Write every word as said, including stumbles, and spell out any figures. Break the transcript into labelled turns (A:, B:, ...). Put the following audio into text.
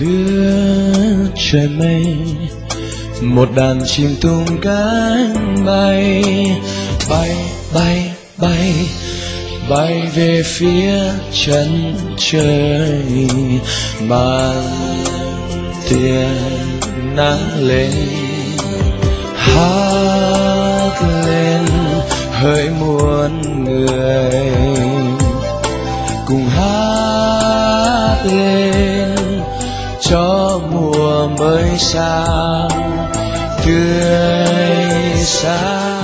A: lứa trời mây, một đàn chim tung cánh bay, bay bay bay bay về phía chân trời. Màn tia nắng lên, hát lên hỡi muôn người, cùng hát lên cho mùa mới sang tươi sáng.